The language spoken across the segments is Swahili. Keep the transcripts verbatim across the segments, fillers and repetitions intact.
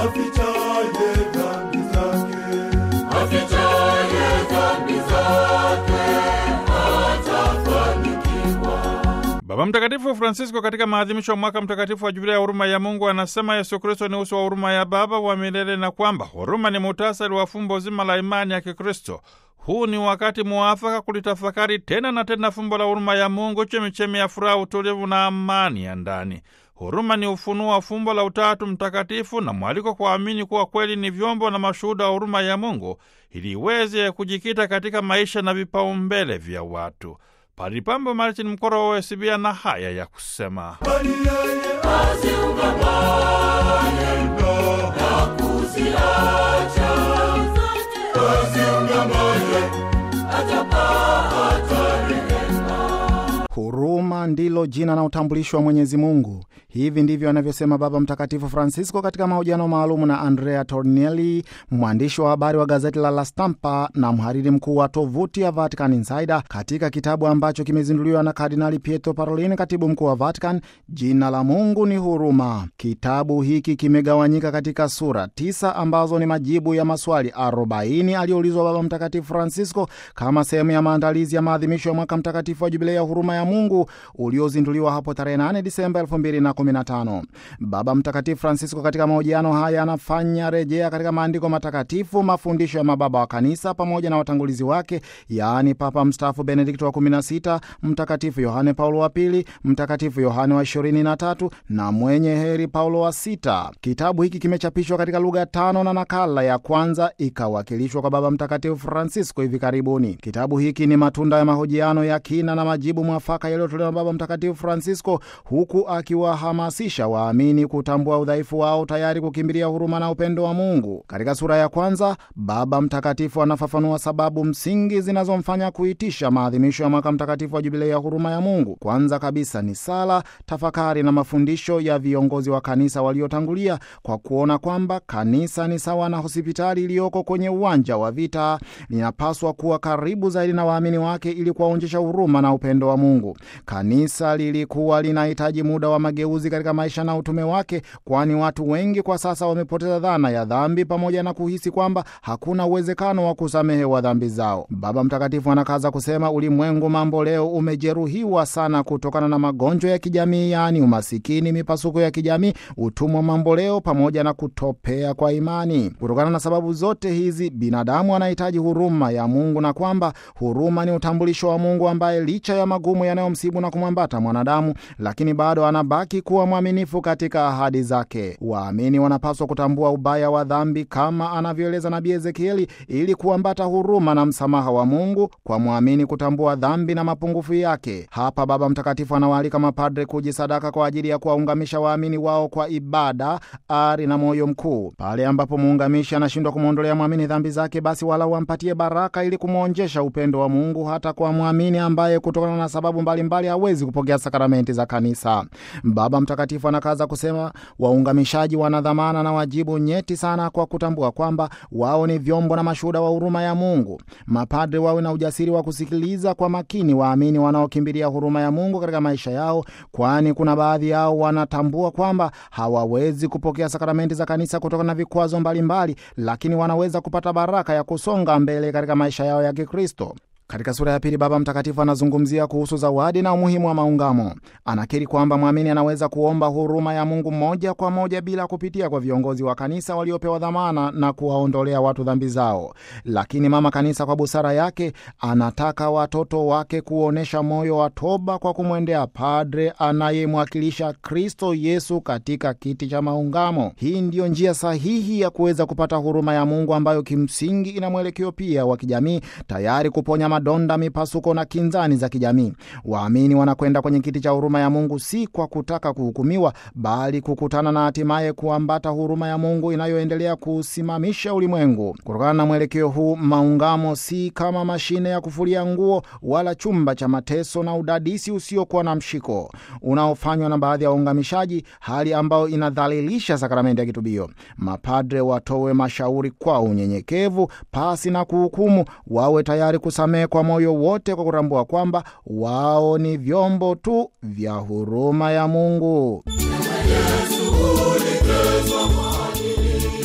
afichaye dhambi zake, afichaye dhambi zake atafanikiwa. Baba Mtakatifu Francisco katika maadhimisho ya mwaka mtakatifu wa Jubilei ya huruma ya Mungu anasema Yesu Kristo ni uso wa huruma ya Baba wa milele na kwamba huruma ni muhtasari wa fumbo zima la imani ya Kikristo. Huu ni wakati muafaka kulitafakari tena na tena fumbo la huruma ya Mungu, chemichemi ya furaha, utulivu na amani ya ndani. Huruma ni ufunuo wa fumbo la Utatu Mtakatifu na mwaliko kwa waamini kuwa kweli ni vyombo na mashuhuda wa huruma ya Mungu ili iweze kujikita katika maisha na vipaumbele vya watu. Padri Pambo Martin Mkoro wa O S B na haya ya kusema: bali yeye asiungamaye na kuziacha, asiungamaye atapata rehema. Huruma ndilo jina na utambulisho wa Mwenyezi Mungu. Hivi ndivyo anavyosema Baba Mtakatifu Francisco katika mahojiano maalumu na Andrea Tornielli, mwandishi wa habari wa gazeti la La Stampa na mhariri mkuu wa tovuti ya Vatican Insider, katika kitabu ambacho kimezinduliwa na Kardinali Pietro Parolin, katibu mkuu wa Vatican, Jina la Mungu ni Huruma. Kitabu hiki kimegawanyika katika sura tisa ambazo ni majibu ya maswali arobaini aliyoulizwa Baba Mtakatifu Francisco kama sehemu ya maandalizi ya maadhimisho ya mwaka mtakatifu wa Jubilei ya huruma ya Mungu uliozinduliwa hapo tarehe nane Disemba elfu mbili na kumi na tano. Baba Mtakatifu Francisco katika mahojiano haya anafanya rejea katika maandiko matakatifu, mafundisho ya mababa wa kanisa pamoja na watangulizi wake, yaani Papa mstaafu Benedikto wa kumi na sita, Mtakatifu Yohane Paulo wa pili, Mtakatifu Yohane wa ishirini na tatu na mwenye heri Paulo wa sita. Kitabu hiki kimechapishwa katika lugha tano na nakala ya kwanza ikawakilishwa kwa Baba Mtakatifu Francisco hivi karibuni. Kitabu hiki ni matunda ya mahojiano ya kina na majibu mwafaka yaliyotolewa na Baba Mtakatifu Francisco, huku akiwahamasisha waamini kutambua udhaifu wao, tayari kukimbilia huruma na upendo wa Mungu. Katika sura ya kwanza, Baba Mtakatifu anafafanua sababu msingi zinazomfanya kuitisha maadhimisho ya mwaka mtakatifu wa Jubilei ya huruma ya Mungu. Kwanza kabisa ni sala, tafakari na mafundisho ya viongozi wa kanisa waliotangulia, kwa kuona kwamba kanisa ni sawa na hospitali iliyoko kwenye uwanja wa vita, linapaswa kuwa karibu zaidi na waamini wake ili kuwaonyesha huruma na upendo wa Mungu. Kanisa lilikuwa linahitaji muda wa mageuzi katika maisha na utume wake, kwani watu wengi kwa sasa wamepoteza dhana ya dhambi pamoja na kuhisi kwamba hakuna uwezekano wa kusamehewa dhambi zao. Baba Mtakatifu anakaza kusema ulimwengu mambo leo umejeruhiwa sana kutokana na magonjwa ya kijamii, yaani umasikini, mipasuko ya kijamii, utumwa mambo leo pamoja na kutopea kwa imani. Kutokana na sababu zote hizi, binadamu anahitaji huruma ya Mungu, na kwamba huruma ni utambulisho wa Mungu ambaye licha ya magumu yanayomsibu na kumwambata mwanadamu, lakini bado anabaki kuwa mwaminifu katika ahadi zake. Waamini wanapaswa kutambua ubaya wa dhambi kama anavyoeleza Nabii Ezekieli, ili kuambata huruma na msamaha wa Mungu kwa mwamini kutambua dhambi na mapungufu yake. Hapa Baba Mtakatifu anawaalika mapadre kujisadaka kwa ajili ya kuwaungamisha waamini wao kwa ibada, ari na moyo mkuu. Pale ambapo muungamishi anashindwa kumwondolea mwamini dhambi zake, basi wala wampatie baraka ili kumwonjesha upendo wa Mungu hata kwa mwamini ambaye kutokana na sababu mbalimbali hawezi kupokea sakramenti za kanisa. Baba Mtakatifu anakaza kusema waungamishaji wana dhamana na wajibu nyeti sana, kwa kutambua kwamba wao ni vyombo na mashuhuda wa huruma ya Mungu. Mapadre wawe na ujasiri wa kusikiliza kwa makini waamini wanaokimbilia huruma ya Mungu katika maisha yao, kwani kuna baadhi yao wanatambua kwamba hawawezi kupokea sakramenti za kanisa kutokana na vikwazo mbalimbali, lakini wanaweza kupata baraka ya kusonga mbele katika maisha yao ya Kikristo. Katika sura ya pili, Baba Mtakatifu anazungumzia kuhusu zawadi na umuhimu wa maungamo. Anakiri kwamba mwamini anaweza kuomba huruma ya Mungu moja kwa moja bila kupitia kwa viongozi wa kanisa waliopewa dhamana na kuwaondolea watu dhambi zao. Lakini Mama Kanisa kwa busara yake anataka watoto wake kuonesha moyo wa toba kwa kumwendea padre anayemwakilisha Kristo Yesu katika kiti cha maungamo. Hii ndiyo njia sahihi ya kuweza kupata huruma ya Mungu, ambayo kimsingi ina mwelekeo pia wa kijamii, tayari kuponya madonda, mipasuko na kinzani za kijamii. Waamini wanakwenda kwenye kiti cha huruma ya Mungu si kwa kutaka kuhukumiwa, bali kukutana na hatimaye kuambata huruma ya Mungu inayoendelea kusimamisha ulimwengu. Kutokana na mwelekeo huu, maungamo si kama mashine ya kufulia nguo wala chumba cha mateso na udadisi usiokuwa na mshiko unaofanywa na baadhi ya waungamishaji, hali ambayo inadhalilisha sakramenti ya kitubio. Mapadre watowe mashauri kwa unyenyekevu pasi na kuhukumu, wawe tayari kusamehe kwa moyo wote, kwa kutambua kwamba wao ni vyombo tu vya huruma ya Mungu. Yesu ulikezwa kwa ajili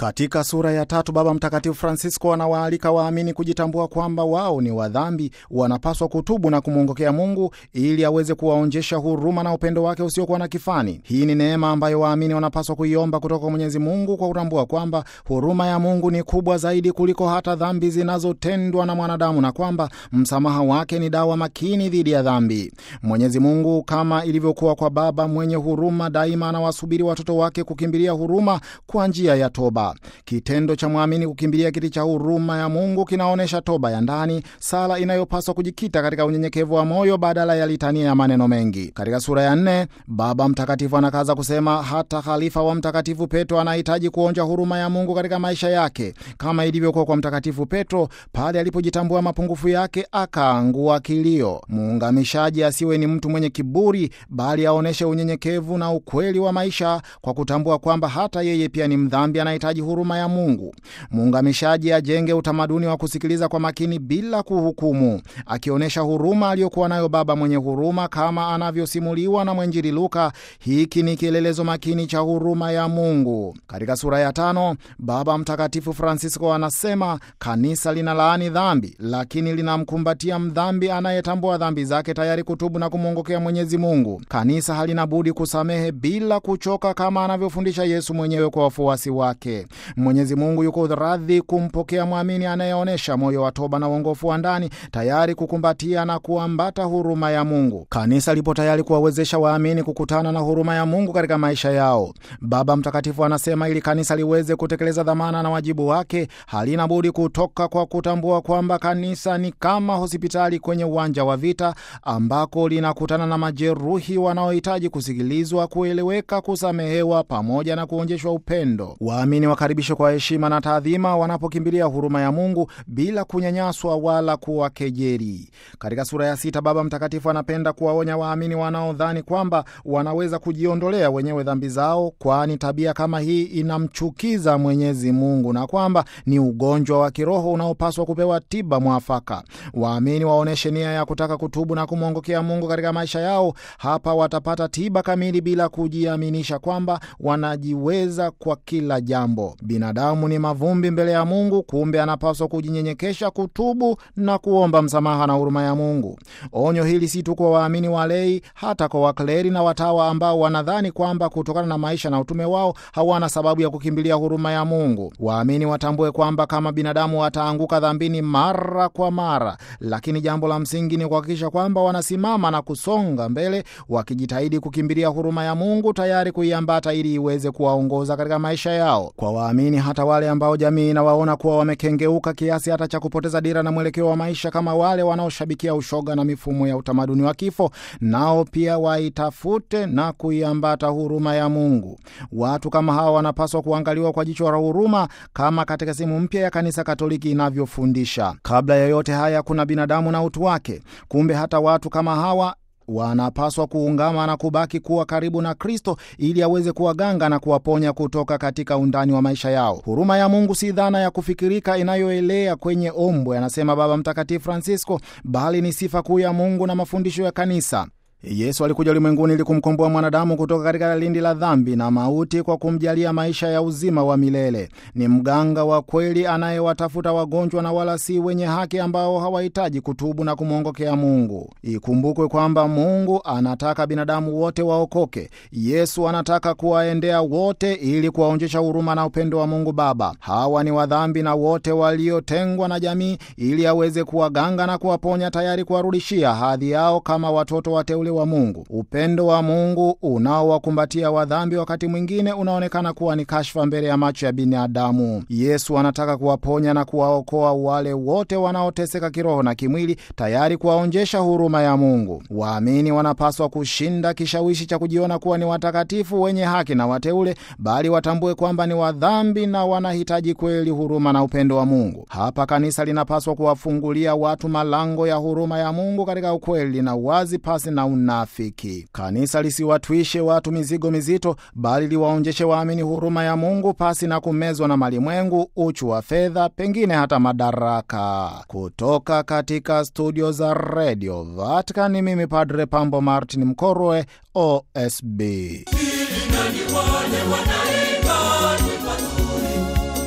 Katika sura ya tatu, Baba Mtakatifu Francisco anawaalika waamini kujitambua kwamba wao ni wadhambi, wanapaswa kutubu na kumwongokea Mungu ili aweze kuwaonjesha huruma na upendo wake usiokuwa na kifani. Hii ni neema ambayo waamini wanapaswa kuiomba kutoka kwa Mwenyezi Mungu, kwa kutambua kwamba huruma ya Mungu ni kubwa zaidi kuliko hata dhambi zinazotendwa na mwanadamu, na kwamba msamaha wake ni dawa makini dhidi ya dhambi. Mwenyezi Mungu, kama ilivyokuwa kwa Baba mwenye huruma, daima anawasubiri watoto wake kukimbilia huruma kwa njia ya toba. Kitendo cha mwamini kukimbilia kiti cha huruma ya Mungu kinaonyesha toba ya ndani, sala inayopaswa kujikita katika unyenyekevu wa moyo badala ya litania ya maneno mengi. Katika sura ya nne, Baba Mtakatifu anakaza kusema hata khalifa wa Mtakatifu Petro anahitaji kuonja huruma ya Mungu katika maisha yake, kama ilivyokuwa kwa Mtakatifu Petro pale alipojitambua mapungufu yake akaangua kilio. Muungamishaji asiwe ni mtu mwenye kiburi, bali aoneshe unyenyekevu na ukweli wa maisha kwa kutambua kwamba hata yeye pia ni mdhambi, anahitaji huruma ya Mungu. Muungamishaji ajenge utamaduni wa kusikiliza kwa makini bila kuhukumu, akionyesha huruma aliyokuwa nayo Baba mwenye huruma kama anavyosimuliwa na mwenjili Luka. Hiki ni kielelezo makini cha huruma ya Mungu. Katika sura ya tano, Baba Mtakatifu Francisco anasema kanisa linalaani dhambi, lakini linamkumbatia mdhambi anayetambua dhambi zake, tayari kutubu na kumwongokea Mwenyezi Mungu. Kanisa halina budi kusamehe bila kuchoka, kama anavyofundisha Yesu mwenyewe kwa wafuasi wake. Mwenyezi Mungu yuko radhi kumpokea mwamini anayeonyesha moyo wa toba na uongofu wa ndani, tayari kukumbatia na kuambata huruma ya Mungu. Kanisa lipo tayari kuwawezesha waamini kukutana na huruma ya Mungu katika maisha yao. Baba Mtakatifu anasema ili kanisa liweze kutekeleza dhamana na wajibu wake, halina budi kutoka kwa kutambua kwamba kanisa ni kama hospitali kwenye uwanja wa vita, ambako linakutana na majeruhi wanaohitaji kusikilizwa, kueleweka, kusamehewa pamoja na kuonjeshwa upendo. Waamini wakaribishwe kwa heshima na taadhima wanapokimbilia huruma ya Mungu bila kunyanyaswa wala kuwakejeli. Katika sura ya sita, Baba Mtakatifu anapenda kuwaonya waamini wanaodhani kwamba wanaweza kujiondolea wenyewe dhambi zao, kwani tabia kama hii inamchukiza Mwenyezi Mungu na kwamba ni ugonjwa wa kiroho unaopaswa kupewa tiba mwafaka. Waamini waoneshe nia ya kutaka kutubu na kumwongokea Mungu katika maisha yao. Hapa watapata tiba kamili bila kujiaminisha kwamba wanajiweza kwa kila jambo. Binadamu ni mavumbi mbele ya Mungu, kumbe anapaswa kujinyenyekesha, kutubu na kuomba msamaha na huruma ya Mungu. Onyo hili si tu kwa waamini walei, hata kwa wakleri na watawa ambao wanadhani kwamba kutokana na maisha na utume wao hawana sababu ya kukimbilia huruma ya Mungu. Waamini watambue kwamba kama binadamu wataanguka dhambini mara kwa mara, lakini jambo la msingi ni kuhakikisha kwamba wanasimama na kusonga mbele, wakijitahidi kukimbilia huruma ya Mungu, tayari kuiambata ili iweze kuwaongoza katika maisha yao. Kwa waamini hata wale ambao jamii inawaona kuwa wamekengeuka kiasi hata cha kupoteza dira na mwelekeo wa maisha, kama wale wanaoshabikia ushoga na mifumo ya utamaduni wa kifo, nao pia waitafute na kuiambata huruma ya Mungu. Watu kama hawa wanapaswa kuangaliwa kwa jicho la huruma, kama katika simu mpya ya Kanisa Katoliki inavyofundisha. Kabla ya yote haya kuna binadamu na utu wake. Kumbe hata watu kama hawa wanapaswa kuungama na kubaki kuwa karibu na Kristo ili aweze kuwaganga na kuwaponya kutoka katika undani wa maisha yao. Huruma ya Mungu si dhana ya kufikirika inayoelea kwenye ombwe, anasema Baba Mtakatifu Francisco, bali ni sifa kuu ya Mungu na mafundisho ya kanisa. Yesu alikuja ulimwenguni ili kumkomboa mwanadamu kutoka katika lindi la dhambi na mauti kwa kumjalia maisha ya uzima wa milele. Ni mganga wa kweli anayewatafuta wagonjwa na wala si wenye haki ambao hawahitaji kutubu na kumwongokea Mungu. Ikumbukwe kwamba Mungu anataka binadamu wote waokoke. Yesu anataka kuwaendea wote ili kuwaonjesha huruma na upendo wa Mungu Baba. Hawa ni wadhambi na wote waliotengwa na jamii, ili aweze kuwaganga na kuwaponya, tayari kuwarudishia hadhi yao kama watoto wateule wa Mungu. Upendo wa Mungu unaowakumbatia wadhambi wakati mwingine unaonekana kuwa ni kashfa mbele ya macho ya binadamu. Yesu anataka kuwaponya na kuwaokoa wale wote wanaoteseka kiroho na kimwili, tayari kuwaonjesha huruma ya Mungu. Waamini wanapaswa kushinda kishawishi cha kujiona kuwa ni watakatifu, wenye haki na wateule, bali watambue kwamba ni wadhambi na wanahitaji kweli huruma na upendo wa Mungu. Hapa kanisa linapaswa kuwafungulia watu malango ya huruma ya Mungu katika ukweli na uwazi, pasi na unafiki. Kanisa lisiwatwishe watu mizigo mizito, bali liwaonjeshe waamini huruma ya Mungu, pasi na kumezwa na malimwengu, uchu wa fedha, pengine hata madaraka. Kutoka katika studio za Radio Vatican, ni mimi Padre Pambo Martin Mkorwe, O S B. Ili nani wale wanaimba ni mazuri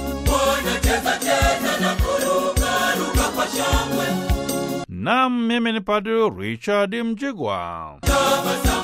Naam, mimi ni Padre Richard Mjigwa.